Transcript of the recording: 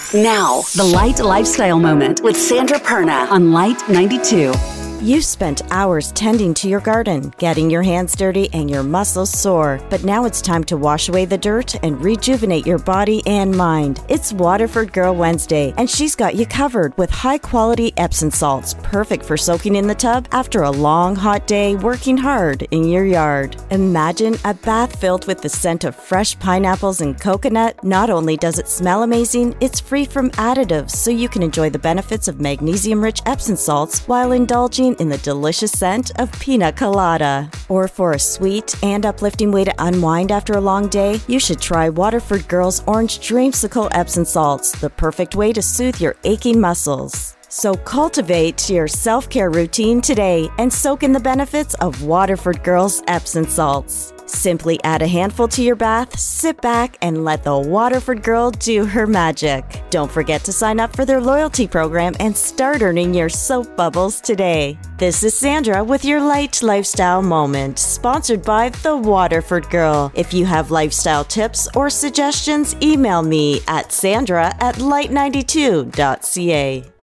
Now, the Light Lifestyle Moment with Sandra Perna on Light 92. You've spent hours tending to your garden, getting your hands dirty and your muscles sore. But now it's time to wash away the dirt and rejuvenate your body and mind. It's Waterford Girl Wednesday, and she's got you covered with high-quality Epsom salts, perfect for soaking in the tub after a long, hot day working hard in your yard. Imagine a bath filled with the scent of fresh pineapples and coconut. Not only does it smell amazing, it's free from additives, so you can enjoy the benefits of magnesium-rich Epsom salts while indulging in the delicious scent of pina colada. Or for a sweet and uplifting way to unwind after a long day, you should try Waterford Girls Orange Dreamsicle Epsom salts, the perfect way to soothe your aching muscles. So cultivate your self-care routine today and soak in the benefits of Waterford Girls Epsom salts. Simply add a handful to your bath, sit back, and let the Waterford Girl do her magic. Don't forget to sign up for their loyalty program and start earning your soap bubbles today. This is Sandra with your Light Lifestyle Moment, sponsored by the Waterford Girl. If you have lifestyle tips or suggestions, email me at sandra@light92.ca.